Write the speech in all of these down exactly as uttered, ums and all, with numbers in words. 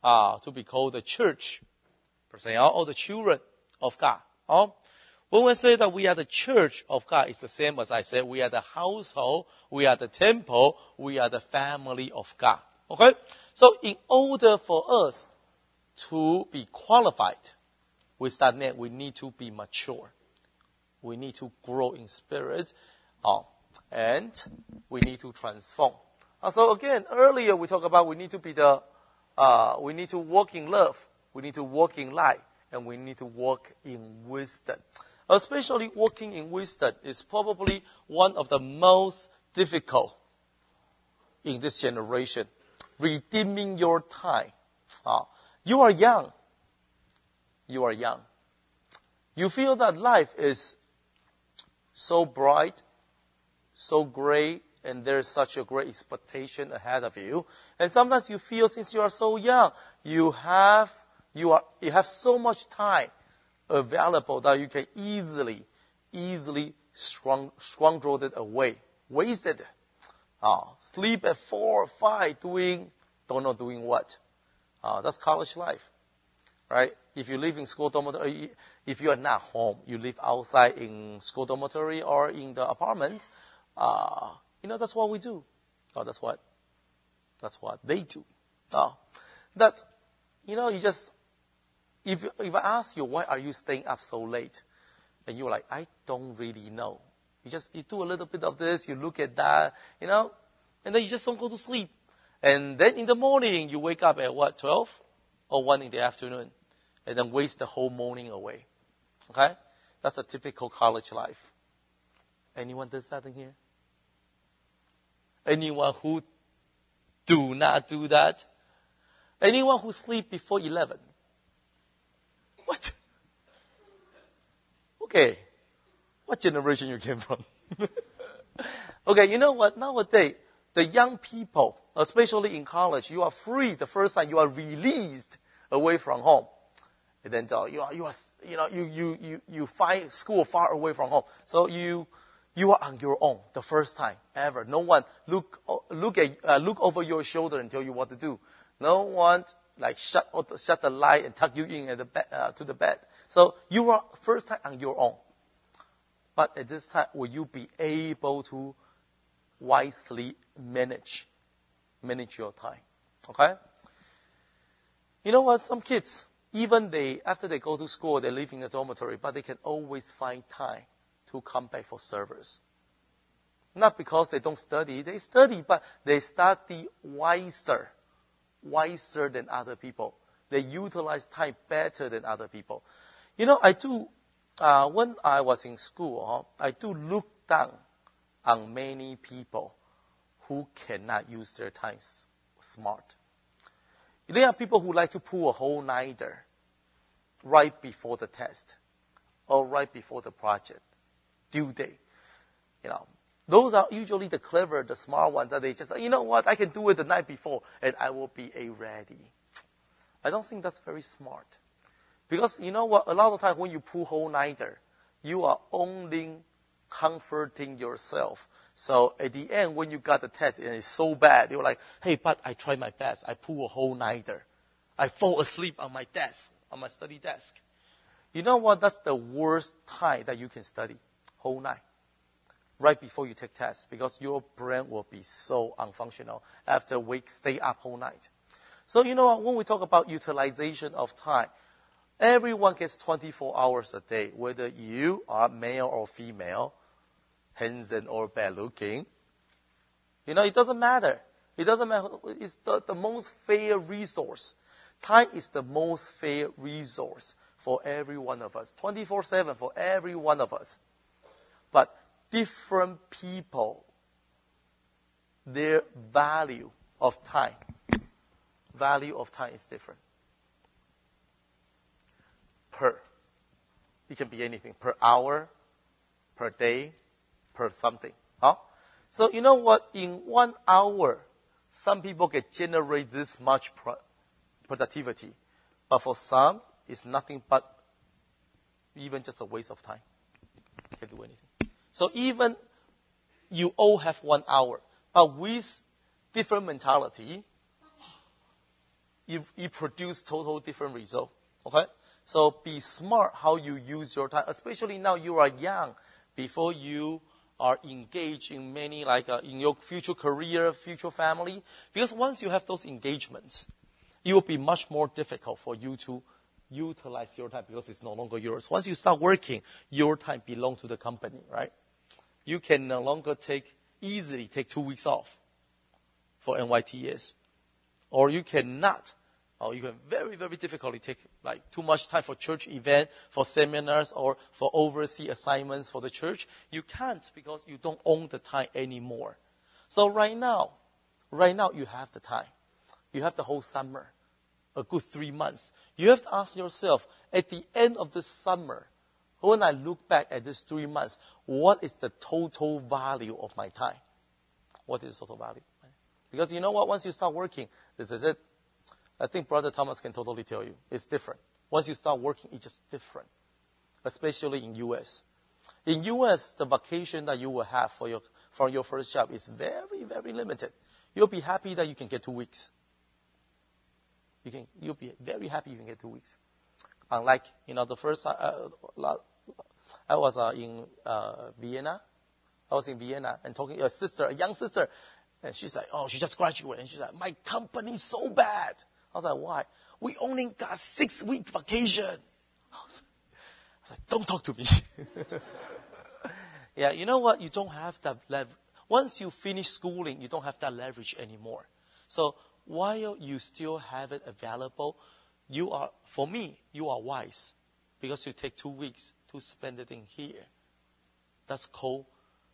uh, to be called the church, per se, or the children of God. Uh, when we say that we are the church of God, it's the same as I said, we are the household, we are the temple, we are the family of God. Okay? So in order for us to be qualified with that name, we need to be mature. We need to grow in spirit, uh, and we need to transform. Uh, so again, earlier we talked about we need to be the, uh, we need to walk in love, we need to walk in light, and we need to walk in wisdom. Especially walking in wisdom is probably one of the most difficult in this generation. Redeeming your time. Uh, you are young. You are young. You feel that life is so bright, so great, and there's such a great expectation ahead of you. And sometimes you feel since you are so young, you have you are you have so much time available that you can easily, easily strong, squander it away, wasted. Uh, sleep at four or five, doing don't know doing what. Uh, that's college life, right? If you live in school dormitory, if you are not home, you live outside in school dormitory or in the apartment. Uh, you know that's what we do. Oh, that's what, that's what they do. Oh, that, you know, you just. If, if I ask you, why are you staying up so late? And you're like, I don't really know. You just, you do a little bit of this, you look at that, you know, and then you just don't go to sleep. And then in the morning, you wake up at what, twelve? Or one in the afternoon. And then waste the whole morning away. Okay? That's a typical college life. Anyone does that in here? Anyone who do not do that? Anyone who sleep before eleven? What? Okay. What generation you came from? Okay, you know what? Nowadays, the young people, especially in college, you are free the first time you are released away from home. And then uh, you are, you are, you know, you, you, you, you find school far away from home. So you, you are on your own the first time ever. No one look, look at, uh, look over your shoulder and tell you what to do. No one like shut shut the light and tuck you in at the bed, uh, to the bed. So you are first time on your own. But at this time, will you be able to wisely manage manage your time? Okay. You know what? Some kids, even they after they go to school, they live in a dormitory, but they can always find time to come back for service. Not because they don't study, they study, but they study wiser. wiser than other people. They utilize time better than other people. You know, I do, uh, when I was in school, huh, I do look down on many people who cannot use their time smart. There are people who like to pull a whole-nighter right before the test or right before the project due date. You know, those are usually the clever, the smart ones that they just say, you know what, I can do it the night before and I will be a ready. I don't think that's very smart. Because you know what, a lot of times when you pull whole-nighter, you are only comforting yourself. So at the end, when you got the test and it's so bad, you're like, hey, but I tried my best. I pull a whole-nighter. I fall asleep on my desk, on my study desk. You know what, that's the worst time that you can study, whole night. Right before you take tests, because your brain will be so unfunctional after wake, stay up whole night. So you know what, when we talk about utilization of time, everyone gets twenty-four hours a day, whether you are male or female, handsome or bad looking. You know, it doesn't matter. It doesn't matter. It's the, the most fair resource. Time is the most fair resource for every one of us. twenty-four seven for every one of us. But different people, their value of time, value of time is different. Per. It can be anything. Per hour, per day, per something. Huh? So you know what? In one hour, some people can generate this much pro- productivity. But for some, it's nothing but even just a waste of time. You can't do anything. So even you all have one hour, but with different mentality, it, it produces total different result. Okay? So be smart how you use your time, especially now you are young, before you are engaged in many, like uh, in your future career, future family. Because once you have those engagements, it will be much more difficult for you to utilize your time because it's no longer yours. Once you start working, your time belongs to the company, right? You can no longer take, easily take two weeks off for N Y T S. Or you cannot, or you can very, very difficultly take like too much time for church event, for seminars, or for overseas assignments for the church. You can't because you don't own the time anymore. So right now, right now you have the time. You have the whole summer, a good three months. You have to ask yourself, at the end of the summer, when I look back at these three months, what is the total value of my time? What is the total value? Because you know what? Once you start working, this is it. I think Brother Thomas can totally tell you. It's different. Once you start working, it's just different. Especially in U S. In U S, the vacation that you will have for your, for your first job is very, very limited. You'll be happy that you can get two weeks. You can, you'll be very happy you can get two weeks. Unlike, you know, the first time, uh, I was uh, in uh, Vienna. I was in Vienna and talking to a sister, a young sister. And she's like, oh, she just graduated. And she's like, my company's so bad. I was like, why? We only got six week vacation. I was, I was like, don't talk to me. Yeah, you know what? You don't have that leverage. Once you finish schooling, you don't have that leverage anymore. So while you still have it available, you are, for me, you are wise. Because you take two weeks to spend it in here. That's called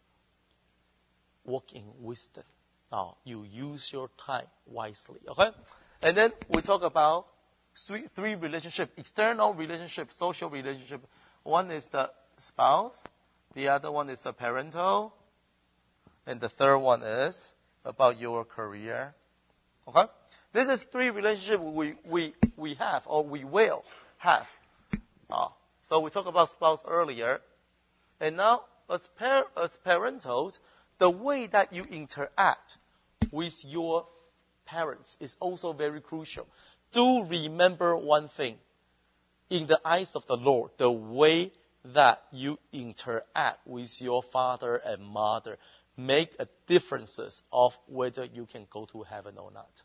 walking wisdom. Now, you use your time wisely, okay? And then we talk about three, three relationships, external relationship, social relationship. One is the spouse. The other one is the parental. And the third one is about your career, okay? This is three relationships we, we, we have or we will have. Uh, so we talked about spouse earlier. And now, as, par- as parentals, the way that you interact with your parents is also very crucial. Do remember one thing. In the eyes of the Lord, the way that you interact with your father and mother make a differences of whether you can go to heaven or not.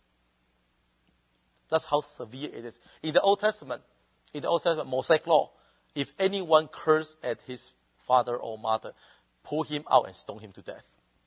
That's how severe it is. In the Old Testament, in the Old Testament, Mosaic law, if anyone cursed at his father or mother, pull him out and stone him to death.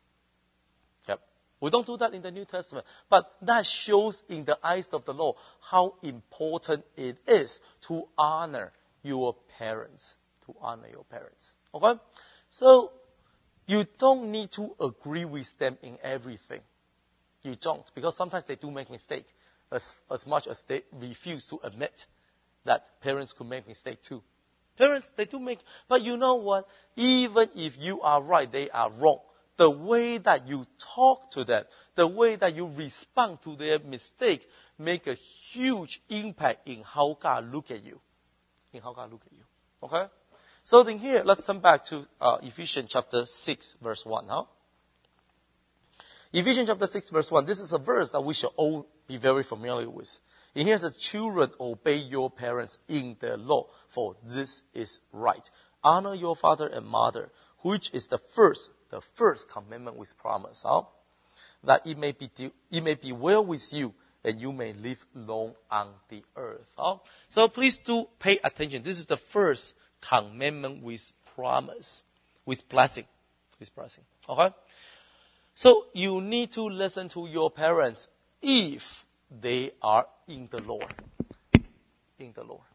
Yep. We don't do that in the New Testament. But that shows in the eyes of the Lord how important it is to honor your parents. To honor your parents. Okay? So, you don't need to agree with them in everything. You don't. Because sometimes they do make mistakes. As, as much as they refuse to admit that parents could make mistakes too. Parents, they do make, but you know what? Even if you are right, they are wrong. The way that you talk to them, the way that you respond to their mistake, make a huge impact in how God look at you. In how God look at you. Okay? So then here, let's turn back to uh, Ephesians chapter six, verse one. Huh? Ephesians chapter six, verse one. This is a verse that we should all be very familiar with. And here says, children, obey your parents in the law, for this is right. Honor your father and mother, which is the first, the first commandment with promise, huh? That it may be it may be well with you, and you may live long on the earth. Huh? So please do pay attention. This is the first commandment with promise, with blessing, with blessing. Okay. So you need to listen to your parents if they are in the Lord. In the Lord.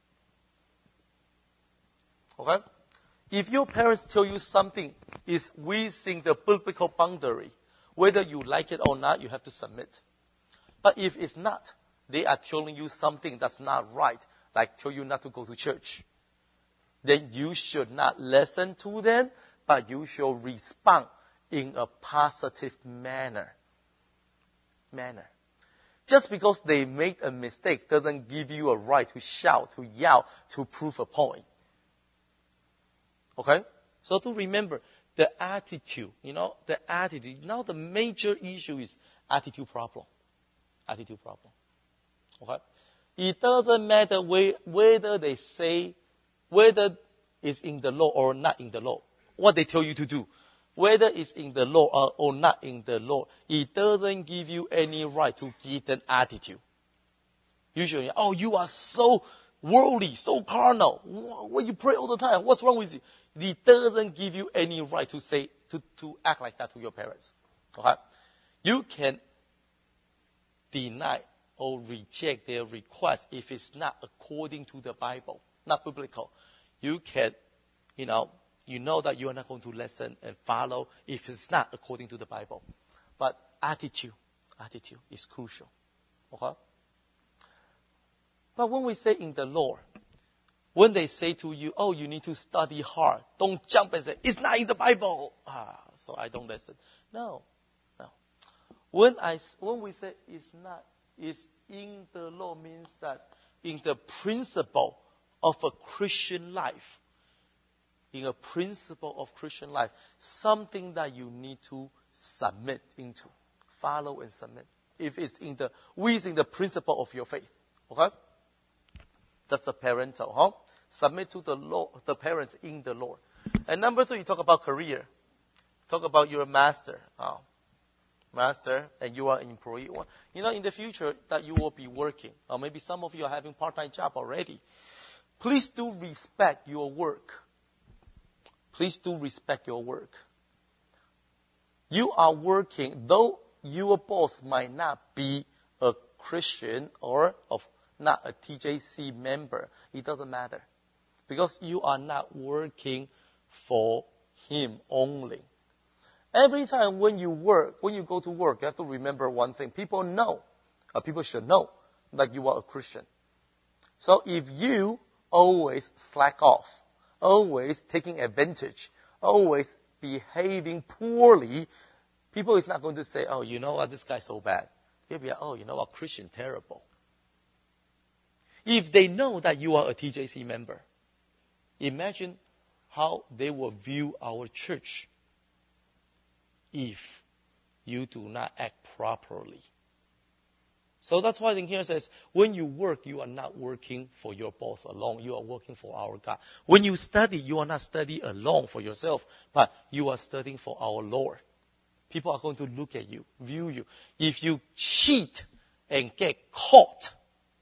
Okay? If your parents tell you something is within the biblical boundary, whether you like it or not, you have to submit. But if it's not, they are telling you something that's not right, like tell you not to go to church, then you should not listen to them, but you should respond in a positive manner. Manner. Just because they made a mistake doesn't give you a right to shout, to yell, to prove a point. Okay? So to remember, the attitude, you know, the attitude. Now the major issue is attitude problem. Attitude problem. It doesn't matter whether they say, whether it's in the law or not in the law, what they tell you to do. Whether it's in the law or, or not in the law, it doesn't give you any right to give an attitude. Usually, oh, you are so worldly, so carnal. When you pray all the time, what's wrong with you? It doesn't give you any right to say, to, to act like that to your parents. Okay? You can deny or reject their request if it's not according to the Bible, not biblical. You can, you know, you know that you are not going to listen and follow if it's not according to the Bible. But attitude, attitude is crucial. Okay? But when we say in the Lord, when they say to you, oh, you need to study hard, don't jump and say, it's not in the Bible. Ah, so I don't listen. No, no. When I, when we say it's not, it's in the law means that in the principle of a Christian life, in a principle of Christian life, something that you need to submit into, follow and submit. If it's in the, within the principle of your faith, okay? That's the parental, huh? Submit to the law, the parents in the Lord. And number two, you talk about career. Talk about your master, oh, master, and you are an employee. You know, in the future that you will be working, or maybe some of you are having part-time job already. Please do respect your work. Please do respect your work. You are working, though your boss might not be a Christian or of not a T J C member. It doesn't matter. Because you are not working for him only. Every time when you work, when you go to work, you have to remember one thing. People know, or people should know, that you are a Christian. So if you always slack off, always taking advantage, always behaving poorly, people is not going to say, oh, you know what, this guy's so bad. They'll be like, oh, you know what, Christian, terrible. If they know that you are a T J C member, imagine how they will view our church if you do not act properly. So that's why in here it says, when you work, you are not working for your boss alone. You are working for our God. When you study, you are not studying alone for yourself, but you are studying for our Lord. People are going to look at you, view you. If you cheat and get caught,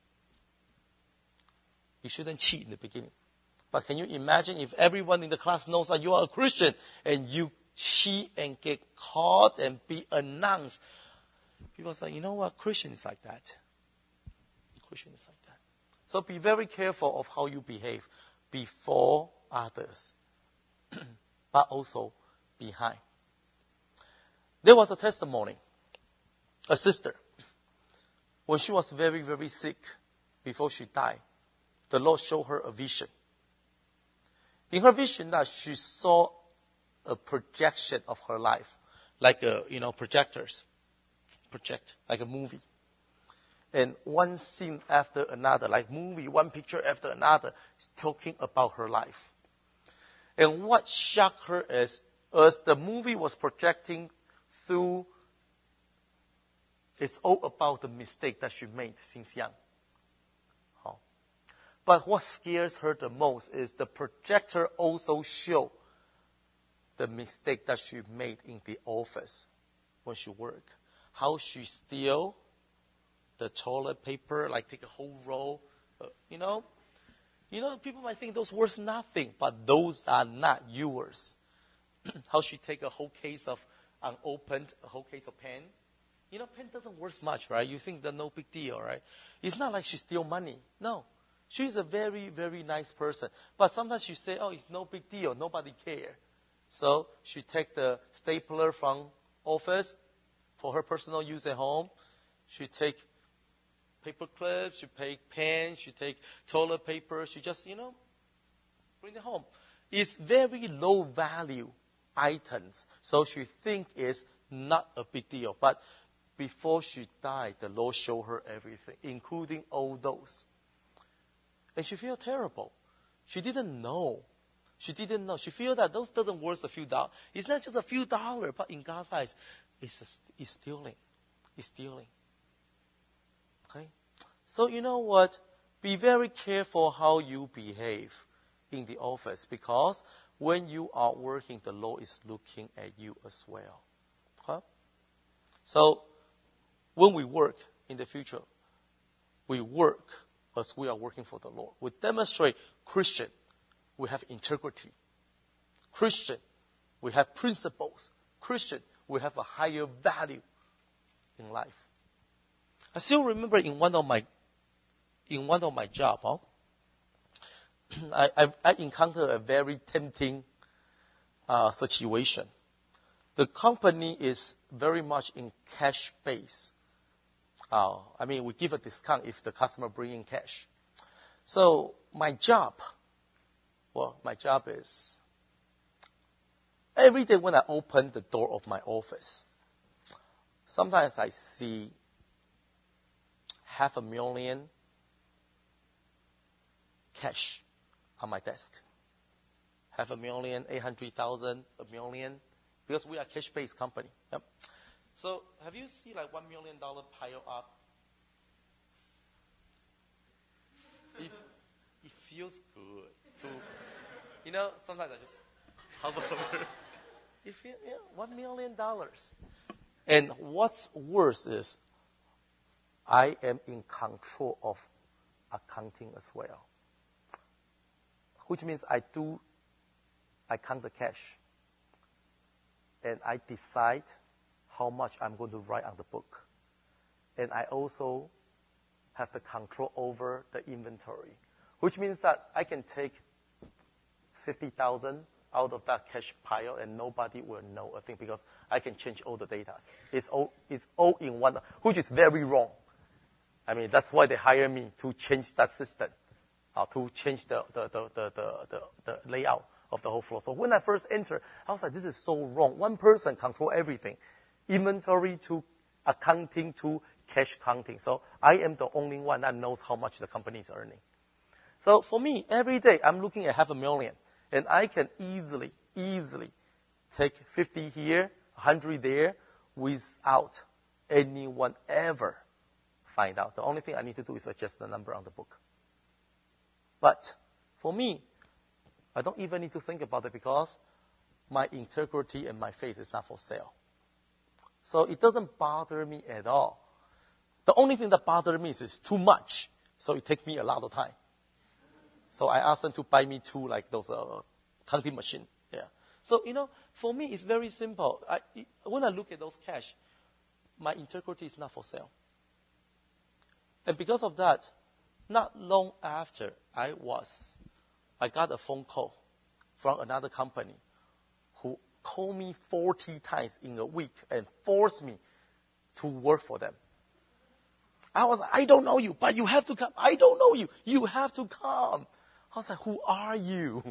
you shouldn't cheat in the beginning. But can you imagine if everyone in the class knows that you are a Christian and you cheat and get caught and be announced? People say, you know what, Christian is like that. Christian is like that. So be very careful of how you behave before others, but also behind. There was a testimony. A sister, when she was very, very sick, before she died, the Lord showed her a vision. In her vision, that she saw a projection of her life, like a, you know, projectors. Project, like a movie. And one scene after another, like movie, one picture after another, is talking about her life. And what shocked her is, as the movie was projecting through, it's all about the mistake that she made since young. Oh. But what scares her the most is the projector also showed the mistake that she made in the office when she worked. How she steal the toilet paper, like take a whole roll, uh, you know. You know, people might think those worth nothing, but those are not yours. How she take a whole case of unopened, a whole case of pen. You know, pen doesn't worth much, right? You think that's no big deal, right? It's not like she steal money. No. She's a very, very nice person. But sometimes she say, oh, it's no big deal. Nobody care. So she take the stapler from office, for her personal use at home. She take paper clips, she take pens, she take toilet paper. She just, you know, bring it home. It's very low value items. So she think it's not a big deal. But before she died, the Lord showed her everything, including all those. And she feel terrible. She didn't know. She didn't know. She feel that those doesn't worth a few dollars. It's not just a few dollars, but in God's eyes, It's, a, it's stealing. It's stealing. Okay? So you know what? be very careful how you behave in the office, because when you are working, the Lord is looking at you as well. Huh? So when we work in the future, we work as we are working for the Lord. We demonstrate Christian, we have integrity. Christian, we have principles. Christian, we have a higher value in life. I still remember in one of my in one of my jobs, huh, I, I, I encountered a very tempting uh, situation. The company is very much in cash base. Uh, I mean, we give a discount if the customer bring in cash. So my job, well, my job is every day when I open the door of my office, sometimes I see half a million cash on my desk. Half a million, eight hundred thousand, a million, because we are a cash-based company. Yep. So have you seen like one million dollar pile up? It, it feels good to, you know, sometimes I just hover over. You feel, yeah, one million dollars. And what's worse is I am in control of accounting as well. Which means I do, I count the cash. And I decide how much I'm going to write on the book. And I also have the control over the inventory. Which means that I can take fifty thousand out of that cash pile and nobody will know a thing because I can change all the data. It's all, it's all in one, which is very wrong. I mean, that's why they hire me to change that system. Uh, to change the, the, the, the, the, the layout of the whole floor. So when I first entered, I was like, this is so wrong. One person control everything. Inventory to accounting to cash counting. So I am the only one that knows how much the company is earning. So for me, every day I'm looking at half a million. And I can easily, easily take fifty here, one hundred there, without anyone ever find out. The only thing I need to do is adjust the number on the book. But for me, I don't even need to think about it because my integrity and my faith is not for sale. So it doesn't bother me at all. The only thing that bothers me is it's too much. So it takes me a lot of time. So I asked them to buy me two, like those uh, counting machine. Yeah. So, you know, for me, it's very simple. I, when I look at those cash, my integrity is not for sale. And because of that, not long after I was, I got a phone call from another company who called me forty times in a week and forced me to work for them. I was like, I don't know you, but you have to come. I don't know you. You have to come. I was like, who are you?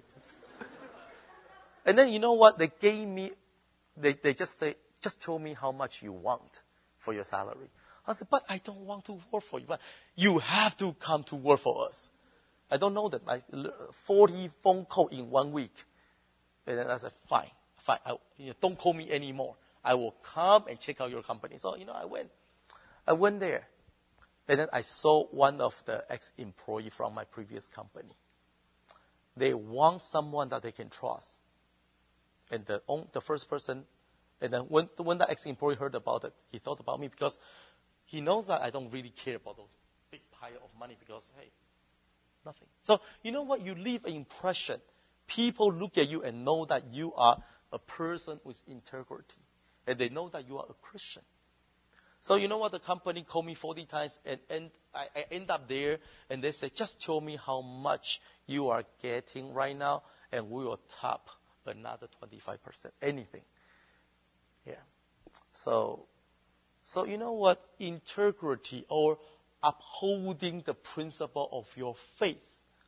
And then you know what? They gave me, they, they just say, just tell me how much you want for your salary. I said, but I don't want to work for you. But you have to come to work for us. I don't know that. Like forty phone calls in one week. And then I said, fine, fine. I, you know, don't call me anymore. I will come and check out your company. So, you know, I went. I went there. And then I saw one of the ex-employees from my previous company. They want someone that they can trust. And the, the first person, and then when, when the ex-employee heard about it, he thought about me because he knows that I don't really care about those big pile of money because, hey, nothing. So, you know what? You leave an impression. People look at you and know that you are a person with integrity. And they know that you are a Christian. So, you know what? The company called me forty times and, and I, I end up there and they say, just tell me how much you are getting right now and we will top another twenty-five percent. Anything. Yeah. So, so you know what? Integrity or upholding the principle of your faith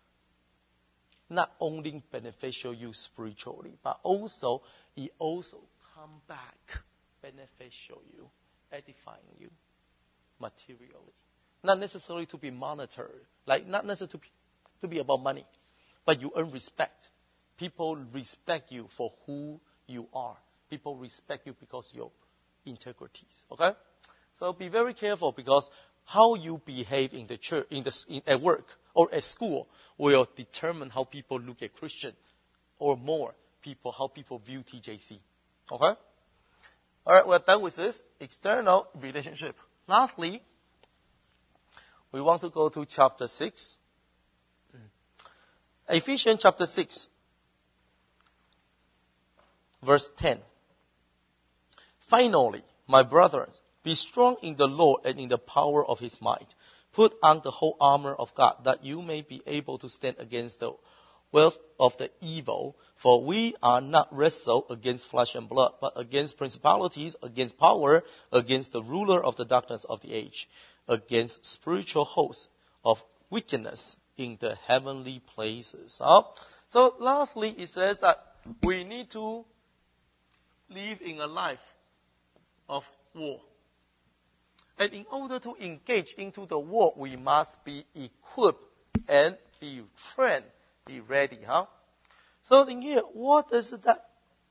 not only beneficial you spiritually, but also it also come back beneficial you, edifying you materially. Not necessarily to be monetary, like not necessarily to be, to be about money, but you earn respect. People respect you for who you are. People respect you because of your integrities. Okay? So be very careful because how you behave in the church, in the, in, at work, or at school will determine how people look at Christian, or more, people how people view T J C. Okay? All right, we're done with this external relationship. Lastly, we want to go to chapter six. Ephesians chapter six, verse ten. Finally, my brothers, be strong in the Lord and in the power of his might. Put on the whole armor of God, that you may be able to stand against the wealth of the evil. For we are not wrestle against flesh and blood, but against principalities, against power, against the ruler of the darkness of the age, against spiritual hosts of wickedness in the heavenly places. Uh, so lastly, it says that we need to live in a life of war. And in order to engage into the war, we must be equipped and be trained, be ready. Huh? So in here, what is that?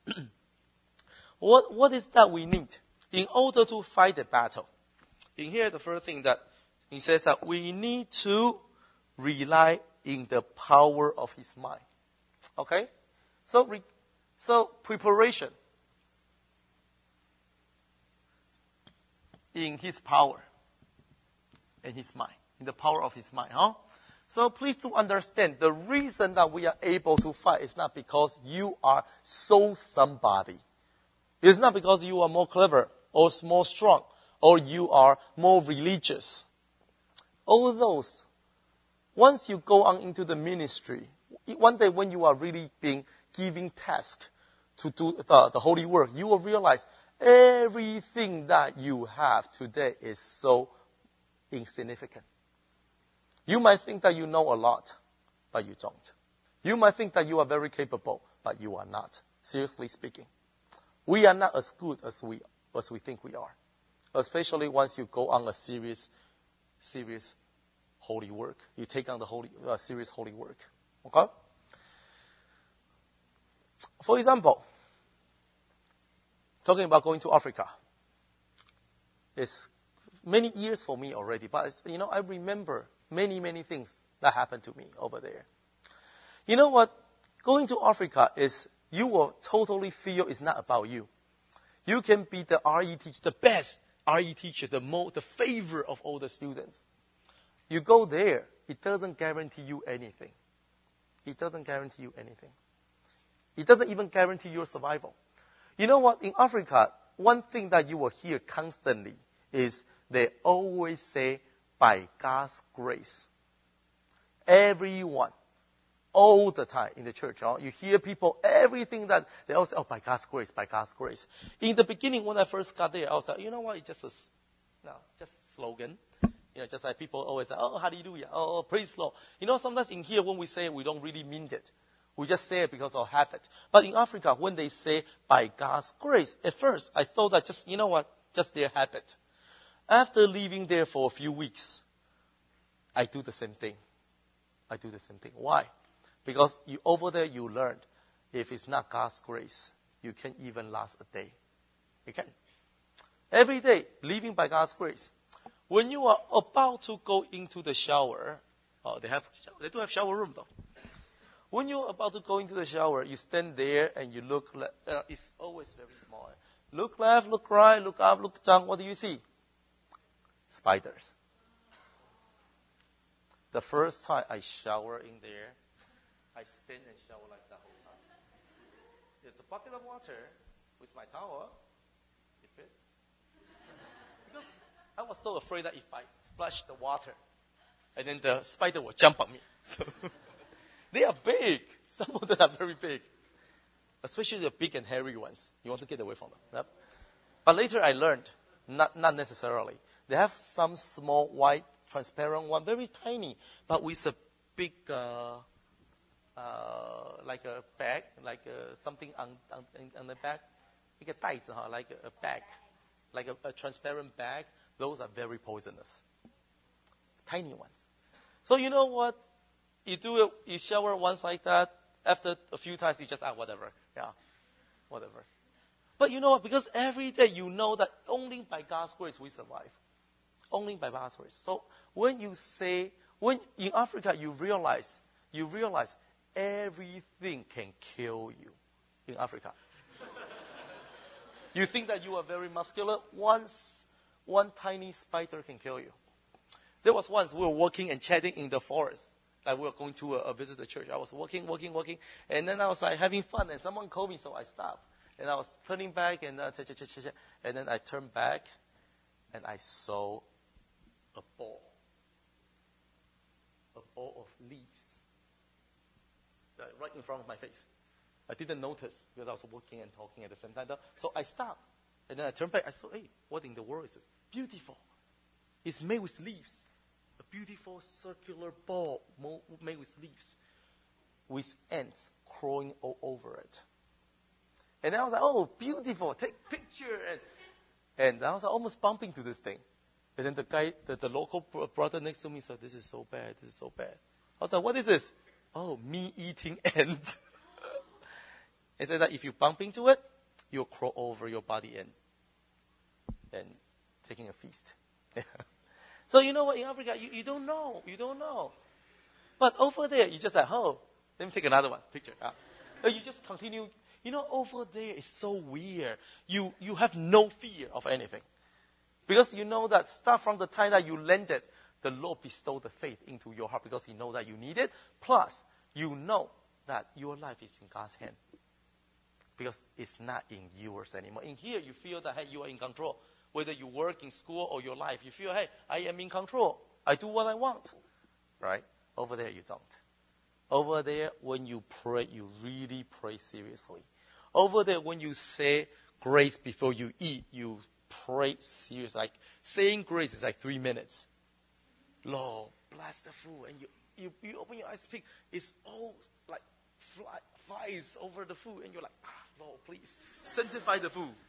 what what is that we need in order to fight the battle? In here, the first thing that he says that we need to rely in the power of his mind. Okay, so re, so preparation in his power and his mind, in the power of his mind, huh? So please to understand, the reason that we are able to fight is not because you are so somebody. It's not because you are more clever or more strong or you are more religious. All those, once you go on into the ministry, one day when you are really being given task to do the, the holy work, you will realize everything that you have today is so insignificant. You might think that you know a lot, but you don't. You might think that you are very capable, but you are not. Seriously speaking, we are not as good as we as we think we are, especially once you go on a serious, serious holy work. You take on the holy, uh, serious holy work. Okay. For example, talking about going to Africa, it's many years for me already, but it's, you know, I remember many, many things that happened to me over there. You know what? Going to Africa is, you will totally feel it's not about you. You can be the R E teacher, the best R E teacher, the most, the favorite of all the students. You go there, it doesn't guarantee you anything. It doesn't guarantee you anything. It doesn't even guarantee your survival. You know what? In Africa, one thing that you will hear constantly is they always say, by God's grace. Everyone, all the time in the church, oh, you hear people, everything that they all say, oh, by God's grace, by God's grace. In the beginning, when I first got there, I was like, you know what, it's just a, no, just slogan. You know, just like people always say, oh, hallelujah, oh, praise the Lord. You know, sometimes in here, when we say it, we don't really mean it. We just say it because of habit. But in Africa, when they say, by God's grace, at first, I thought that just, you know what, just their habit. After living there for a few weeks, I do the same thing. I do the same thing. Why? Because you, over there you learned, if it's not God's grace, you can't even last a day. You can't. Every day, living by God's grace. When you are about to go into the shower, oh, they have, they do have shower room though. When you're about to go into the shower, you stand there and you look, le- uh, it's always very small. Look left, look right, look up, look down. What do you see? Spiders. The first time I shower in there, I stand and shower like that whole time. There's a bucket of water with my towel. Keep it. Because I was so afraid that if I splash the water, and then the spider will jump on me. So they are big. Some of them are very big. Especially the big and hairy ones. You want to get away from them. Yep. But later I learned, not, not necessarily. They have some small, white, transparent one, very tiny, but with a big, uh, uh, like a bag, like uh, something on, on, on the back, like a 袋子, huh? Like a, a bag, like a, a transparent bag. Those are very poisonous. Tiny ones. So you know what? You do it, you shower once like that. After a few times, you just, ah, whatever. Yeah, whatever. But you know what? Because every day you know that only by God's grace we survive. Only by God's grace. So when you say, when in Africa you realize, you realize everything can kill you in Africa. You think that you are very muscular. Once one tiny spider can kill you. There was once we were walking and chatting in the forest. Like we were going to a, a visit the church. I was walking, walking, walking, and then I was like having fun, and someone called me, so I stopped. And I was turning back, and uh, ch- ch- ch- ch- and then I turned back, and I saw a ball, a ball of leaves, uh, right in front of my face. I didn't notice because I was walking and talking at the same time. So I stopped, and then I turned back. I saw, hey, what in the world is this? Beautiful. It's made with leaves. A beautiful circular ball made with leaves, with ants crawling all over it. And then I was like, oh, beautiful, take picture. And, and I was like, almost bumping to this thing. And then the guy, the, the local brother next to me said, this is so bad, this is so bad. I was like, what is this? Oh, me eating ants. He said that if you bump into it, you'll crawl over your body and, and taking a feast. So you know what, in Africa, you, you don't know, you don't know. But over there, you just like, oh, let me take another one, picture. Uh, you just continue. You know, over there is so weird. You you have no fear of anything. Because you know that start from the time that you landed, the Lord bestowed the faith into your heart because He knows that you need it. Plus, you know that your life is in God's hand. Because it's not in yours anymore. In here, you feel that, hey, you are in control. Whether you work in school or your life, you feel, hey, I am in control. I do what I want. Right? Over there, you don't. Over there, when you pray, you really pray seriously. Over there, when you say grace before you eat, you pray seriously. Like saying grace is like three minutes. Lord, bless the food. And you, you, you open your eyes, speak. It's all like fly, flies over the food. And you're like, ah, Lord, please, sanctify the food.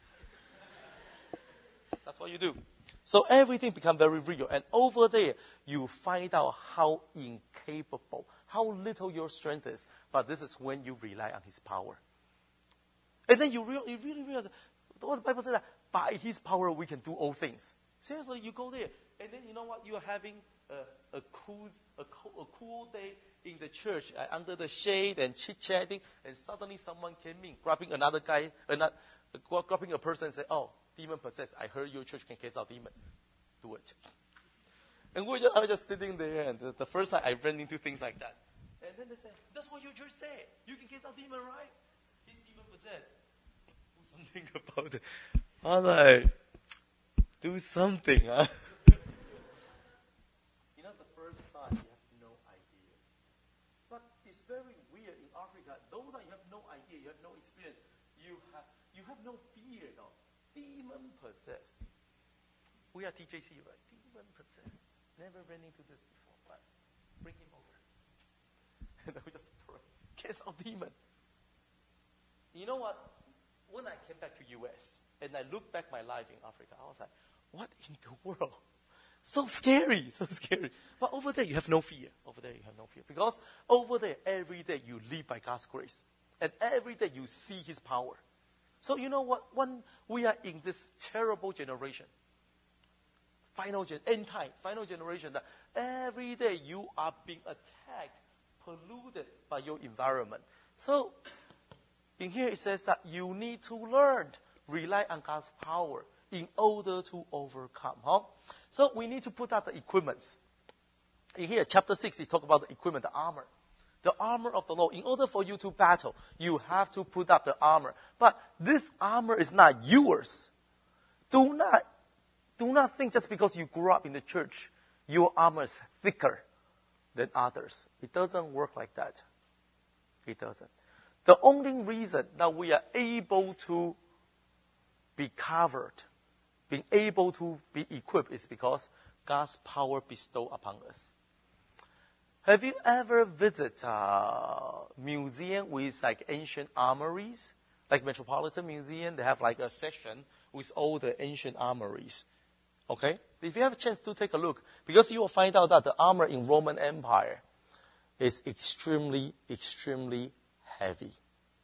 That's what you do. So everything becomes very real. And over there, you find out how incapable, how little your strength is. But this is when you rely on His power. And then you, real, you really realize what the Bible says that by His power we can do all things. Seriously, you go there. And then you know what? You are having a, a, cool, a, cool, a cool day in the church uh, under the shade and chit-chatting. And suddenly someone came in, grabbing another guy, another, uh, grabbing a person and say, oh, demon possessed. I heard your church can cast out demon. Do it. And we're just, I was just sitting there, and the, the first time I ran into things like that. And then they said, that's what your church said. You can cast out demon, right? He's demon possessed. Do something about it. I'm like, do something, huh? You know, the first time you have no idea. But it's very weird in Africa. Though that you have no idea, you have no experience, you have you have no fear, though. Demon possessed. We are T J C, right? Demon possessed. Never ran into this before, but bring him over. And then we just pray. Cast out demon. You know what? When I came back to U S and I looked back my life in Africa, I was like, what in the world? So scary, so scary. But over there, you have no fear. Over there, you have no fear. Because over there, every day you live by God's grace. And every day you see His power. So you know what? When we are in this terrible generation, final gen, end time, final generation, that every day you are being attacked, polluted by your environment. So in here it says that you need to learn, rely on God's power in order to overcome. Huh? So we need to put out the equipments. In here, chapter six, is talk about the equipment, the armor. The armor of the Lord. In order for you to battle, you have to put up the armor. But this armor is not yours. Do not, do not think just because you grew up in the church, your armor is thicker than others. It doesn't work like that. It doesn't. The only reason that we are able to be covered, being able to be equipped, is because God's power bestowed upon us. Have you ever visited a museum with like ancient armories? Like Metropolitan Museum, they have like a section with all the ancient armories. Okay? If you have a chance to take a look, because you will find out that the armor in Roman Empire is extremely, extremely heavy.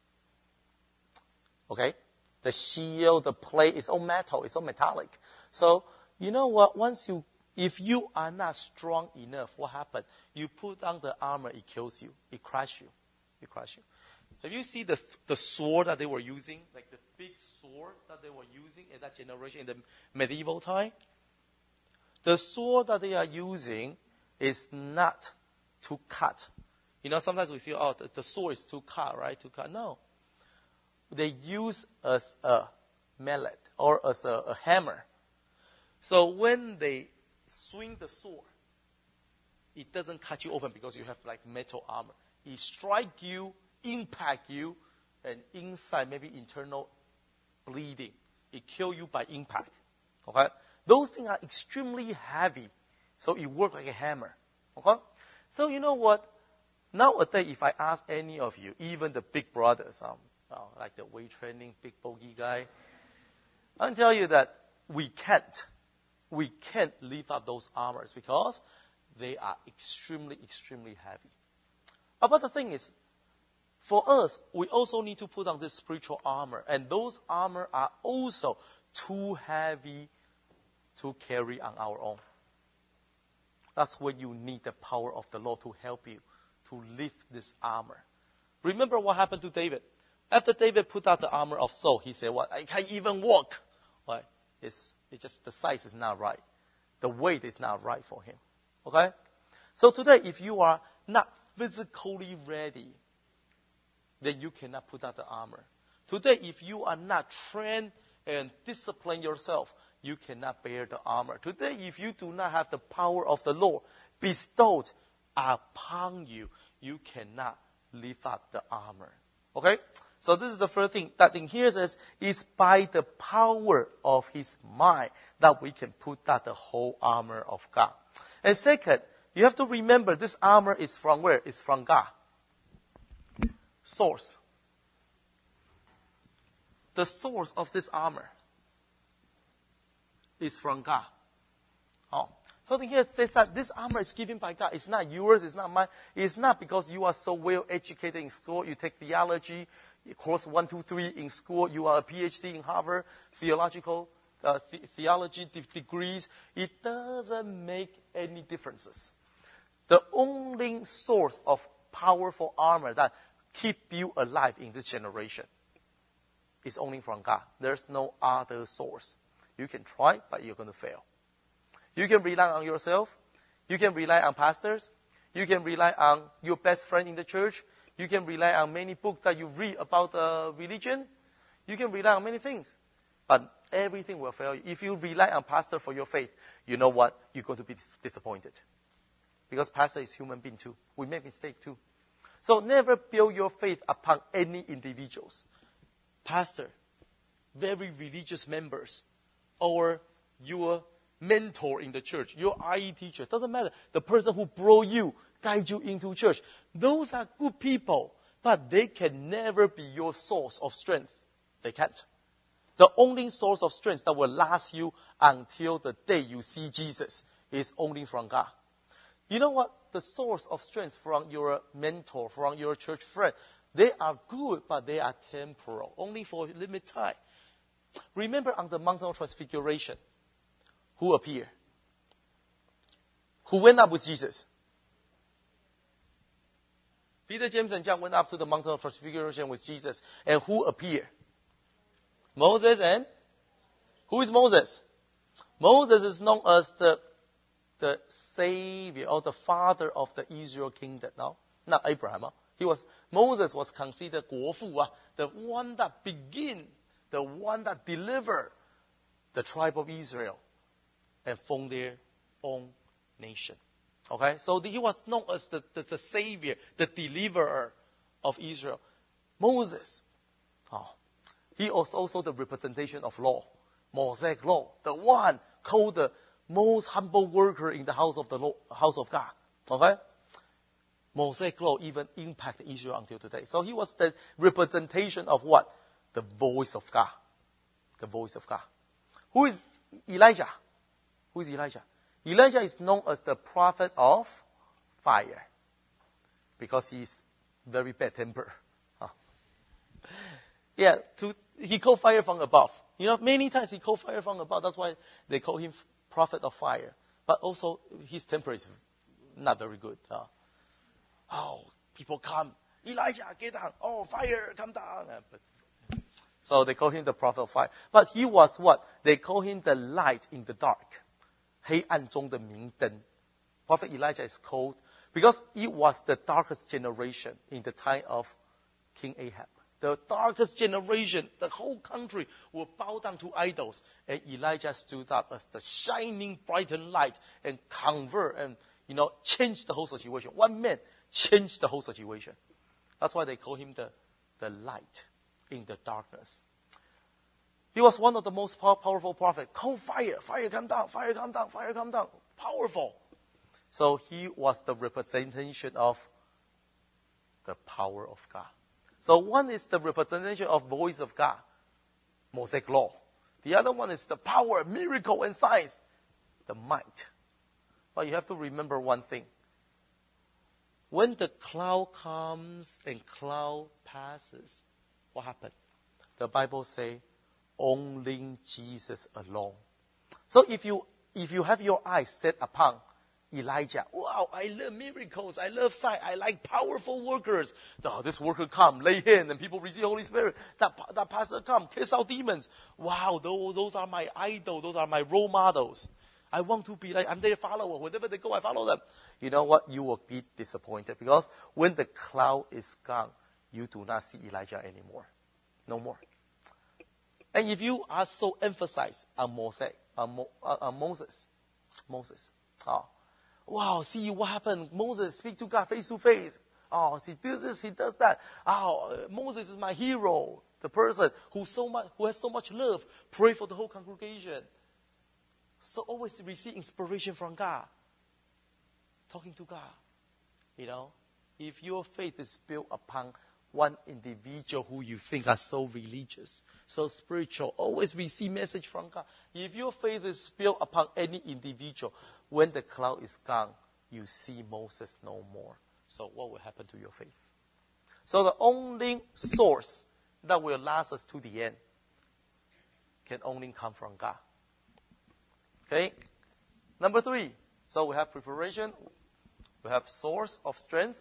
Okay? The shield, the plate, is all metal, it's all metallic. So, you know what? Once you If you are not strong enough, what happens? You put on the armor, it kills you. It crushes you. It crushes you. Have you seen the, the sword that they were using? Like the big sword that they were using in that generation, in the medieval time? The sword that they are using is not to cut. You know, sometimes we feel, oh, the, the sword is to cut, right? To cut. No. They use as a mallet or as a, a hammer. So when they swing the sword, it doesn't cut you open because you have like metal armor. It strike you, impact you, and inside maybe internal bleeding. It kill you by impact. Okay? Those things are extremely heavy, so it works like a hammer. Okay? So you know what? Nowadays, if I ask any of you, even the big brothers, um, uh, like the weight training, big bogey guy, I'll tell you that we can't. We can't lift up those armors because they are extremely, extremely heavy. But the thing is, for us, we also need to put on this spiritual armor. And those armor are also too heavy to carry on our own. That's when you need the power of the Lord to help you to lift this armor. Remember what happened to David? After David put out the armor of Saul, he said, what? I can't even walk. Why? It's, it's just the size is not right. The weight is not right for him. Okay? So today, if you are not physically ready, then you cannot put out the armor. Today, if you are not trained and disciplined yourself, you cannot bear the armor. Today, if you do not have the power of the Lord bestowed upon you, you cannot lift up the armor. Okay? So this is the first thing. That in here says, it's by the power of his mind that we can put out the whole armor of God. And second, you have to remember this armor is from where? It's from God. Source. The source of this armor is from God. Oh. So here it says that this armor is given by God. It's not yours, it's not mine. It's not because you are so well educated in school, you take theology, course one, two, three in school, you are a P H D in Harvard, theological uh, th- theology de- degrees. It doesn't make any differences. The only source of powerful armor that keep you alive in this generation is only from God. There's no other source. You can try, but you're going to fail. You can rely on yourself. You can rely on pastors. You can rely on your best friend in the church. You can rely on many books that you read about uh, religion. You can rely on many things. But everything will fail you. If you rely on pastor for your faith, you know what? You're going to be dis- disappointed. Because pastor is human being too. We make mistakes too. So never build your faith upon any individuals. Pastor, very religious members, or your mentor in the church, your I E teacher, doesn't matter. The person who brought you, guide you into church. Those are good people, but they can never be your source of strength. They can't. The only source of strength that will last you until the day you see Jesus is only from God. You know what? The source of strength from your mentor, from your church friend, they are good, but they are temporal, only for a limited time. Remember on the Mountain of Transfiguration, who appeared? Who went up with Jesus? Peter, James, and John went up to the Mountain of Transfiguration with Jesus. And who appeared? Moses and? Who is Moses? Moses is known as the, the savior or the father of the Israel kingdom. No? Not Abraham. Huh? He was, Moses was considered 国父, uh, the one that began, the one that delivered the tribe of Israel and formed their own nation. Okay, so he was known as the, the, the savior, the deliverer of Israel. Moses, oh, he was also the representation of law, Mosaic law, the one called the most humble worker in the house of the law, house of God. Okay, Mosaic law even impacted Israel until today. So he was the representation of what? The voice of God, the voice of God. Who is Elijah? Who is Elijah? Elijah is known as the prophet of fire because he's very bad temper. Huh. Yeah, to, he called fire from above. You know, many times he called fire from above. That's why they call him prophet of fire. But also, his temper is not very good. Uh, oh, people come, Elijah, get down. Oh, fire, come down. Uh, but, so they call him the prophet of fire. But he was what? They call him the light in the dark. 黑暗中的明灯. Prophet Elijah is called because it was the darkest generation in the time of King Ahab. The darkest generation, the whole country will bow down to idols. And Elijah stood up as the shining, brightened light and convert and, you know, change the whole situation. One man changed the whole situation. That's why they call him the, the light in the darkness. He was one of the most pow- powerful prophets. Call fire, fire come down, fire come down, fire come down. Powerful. So he was the representation of the power of God. So one is the representation of voice of God, Mosaic law. The other one is the power, miracle, and signs, the might. But you have to remember one thing. When the cloud comes and cloud passes, what happened? The Bible says, only Jesus alone. So if you if you have your eyes set upon Elijah, wow, I love miracles, I love signs, I like powerful workers. Oh, this worker come, lay hands, and people receive the Holy Spirit. That, that pastor come, cast out demons. Wow, those, those are my idol, those are my role models. I want to be like, I'm their follower. Wherever they go, I follow them. You know what? You will be disappointed because when the cloud is gone, you do not see Elijah anymore. No more. And if you are so emphasized on Moses, on, Mo, on Moses, Moses, oh, wow, see what happened? Moses speak to God face to face. Oh, he does this, he does that. Oh, Moses is my hero, the person who so much, who has so much love. Pray for the whole congregation. So always receive inspiration from God. Talking to God. You know, if your faith is built upon one individual who you think are so religious, so spiritual, always receive message from God. If your faith is built upon any individual, when the cloud is gone, you see Moses no more. So what will happen to your faith? So the only source that will last us to the end can only come from God. Okay? Number three. So we have preparation. We have source of strength.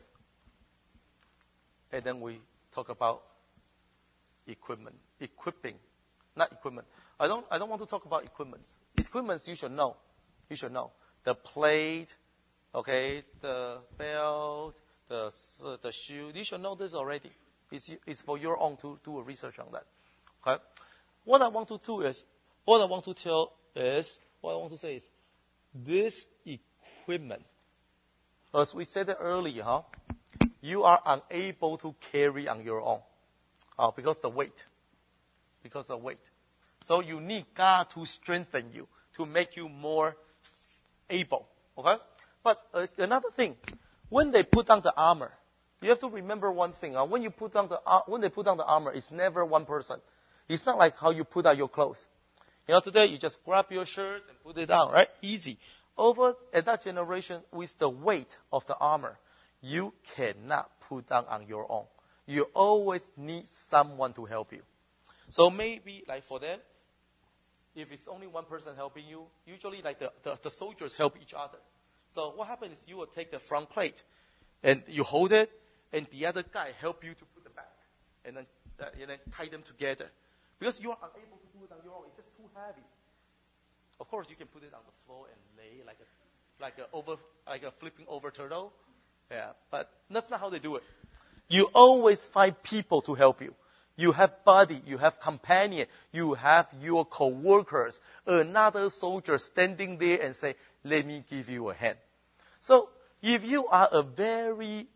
And then we talk about equipment. Equipping. Not equipment. I don't, I don't want to talk about equipments. Equipments you should know. You should know. The plate, okay, the belt, the, uh, the shoe. You should know this already. It's, it's for your own to do a research on that. Okay? What I want to do is, what I want to tell is, what I want to say is, this equipment, as we said earlier, huh, you are unable to carry on your own uh, because the weight. Because the weight. So you need God to strengthen you, to make you more able. Okay? But uh, another thing, when they put on the armor, you have to remember one thing. Uh, when you put on the uh, when they put on the armor, it's never one person. It's not like how you put on your clothes. You know, today you just grab your shirt and put it on, right? Easy. Over at that generation, with the weight of the armor, you cannot put down on your own. You always need someone to help you. So maybe, like for them, if it's only one person helping you, usually like the, the, the soldiers help each other. So what happens is you will take the front plate, and you hold it, and the other guy help you to put it back, and then, uh, and then tie them together. Because you are unable to do it on your own. It's just too heavy. Of course, you can put it on the floor and lay like a, like a over, like a flipping over turtle. Yeah, but that's not how they do it. You always find people to help you. You have buddy, you have companion, you have your co-workers, another soldier standing there and say, let me give you a hand. So if you are a very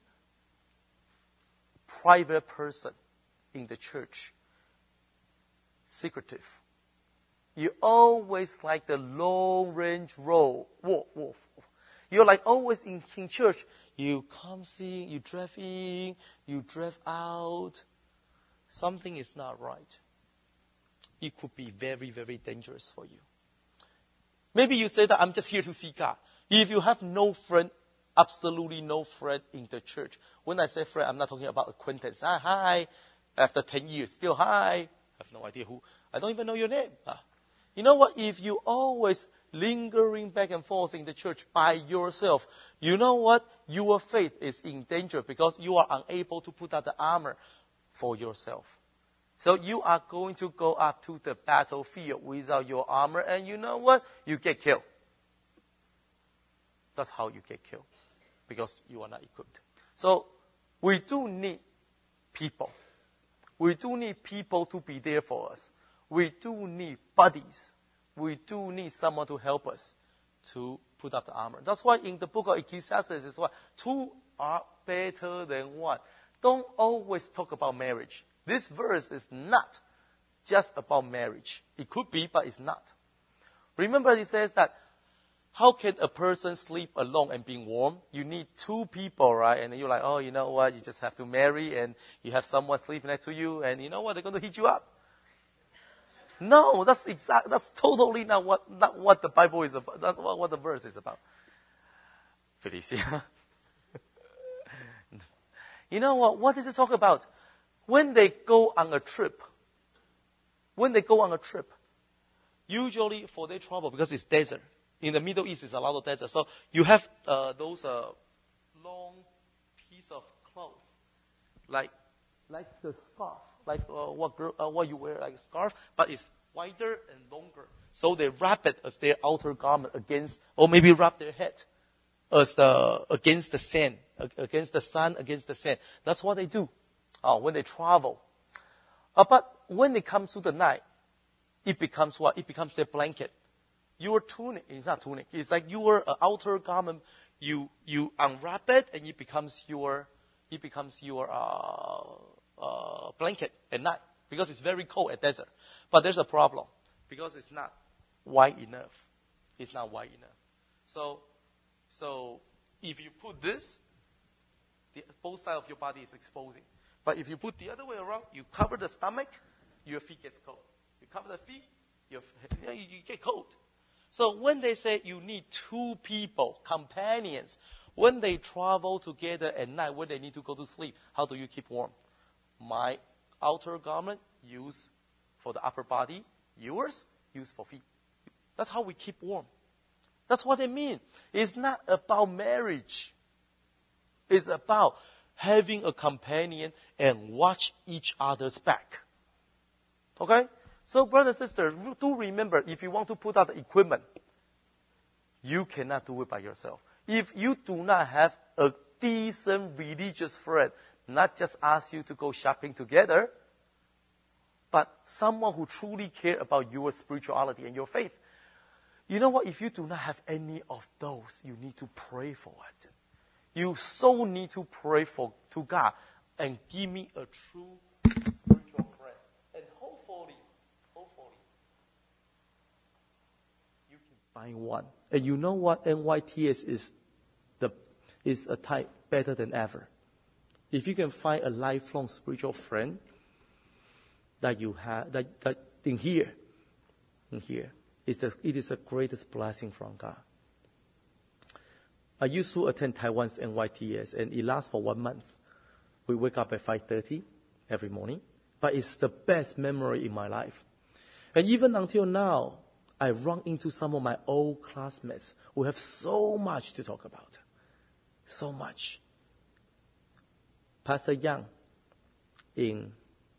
private person in the church, secretive, you always like the long-range role, wolf, wolf. You're like always in, in church. You come in, you drive in, you drive out. Something is not right. It could be very, very dangerous for you. Maybe you say that I'm just here to see God. If you have no friend, absolutely no friend in the church. When I say friend, I'm not talking about acquaintance. Hi, hi. After ten years, still hi. I have no idea who. I don't even know your name. Ah. You know what? If you always lingering back and forth in the church by yourself, you know what? Your faith is in danger because you are unable to put out the armor for yourself. So you are going to go up to the battlefield without your armor, and you know what? You get killed. That's how you get killed, because you are not equipped. So we do need people. We do need people to be there for us. We do need buddies. We do need someone to help us to put up the armor. That's why in the book of Ecclesiastes, it's what? Two are better than one. Don't always talk about marriage. This verse is not just about marriage. It could be, but it's not. Remember, it says that how can a person sleep alone and being warm? You need two people, right? And you're like, oh, you know what? You just have to marry, and you have someone sleeping next to you, and you know what? They're going to heat you up. No, that's exact. That's totally not what not what the Bible is about. Not what, what the verse is about. Felicia, you know what? What does it talk about? When they go on a trip. When they go on a trip, usually for their travel, because it's desert. In the Middle East, it's a lot of desert. So you have uh, those uh, long piece of cloth, like like the scarf, like uh, what girl, uh, what you wear, like a scarf, but it's wider and longer. So they wrap it as their outer garment against, or maybe wrap their head as the against the sand, against the sun, against the sand. That's what they do uh, when they travel. Uh, but when it comes to the night, it becomes what? It becomes their blanket. Your tunic, it's not tunic, it's like your uh, outer garment, you you unwrap it and it becomes your it becomes your uh, uh, blanket at night, because it's very cold at desert. But there's a problem, because it's not wide enough. It's not wide enough. So so if you put this, the, both sides of your body is exposing. But if you put the other way around, you cover the stomach, your feet gets cold. You cover the feet, your, you, you get cold. So when they say you need two people, companions, when they travel together at night, when they need to go to sleep, how do you keep warm? My outer garment, used for the upper body. Yours, used for feet. That's how we keep warm. That's what they mean. It's not about marriage. It's about having a companion and watch each other's back. Okay? So, brothers and sisters, do remember, if you want to put out the equipment, you cannot do it by yourself. If you do not have a decent religious friend, not just ask you to go shopping together, but someone who truly cares about your spirituality and your faith, you know what? If you do not have any of those, you need to pray for it. You so need to pray for to God and give me a true spiritual friend. And hopefully, hopefully, you can find one. And you know what? N Y T S is the is a type better than ever. If you can find a lifelong spiritual friend that you have, that, that in here, in here, it's a, it is the greatest blessing from God. I used to attend Taiwan's N Y T S, and it lasts for one month. We wake up at five thirty every morning, but it's the best memory in my life. And even until now, I run into some of my old classmates who have so much to talk about. So much. Pastor Yang in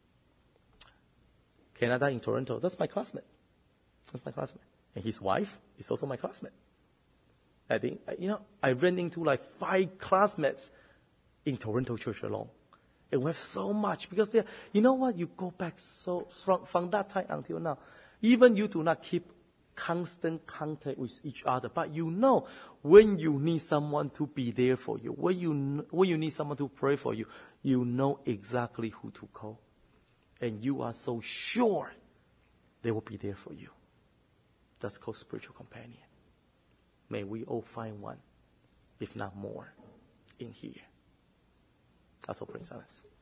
Canada, in Toronto, that's my classmate. That's my classmate. And his wife is also my classmate. I think, you know, I ran into like five classmates in Toronto church alone. And we have so much, because they're, you know what, you go back so, from, from that time until now, even you do not keep constant contact with each other, but you know when you need someone to be there for you, when you, when you need someone to pray for you, you know exactly who to call. And you are so sure they will be there for you. That's called spiritual companion. May we all find one, if not more, in here. That's all, Prince Alice.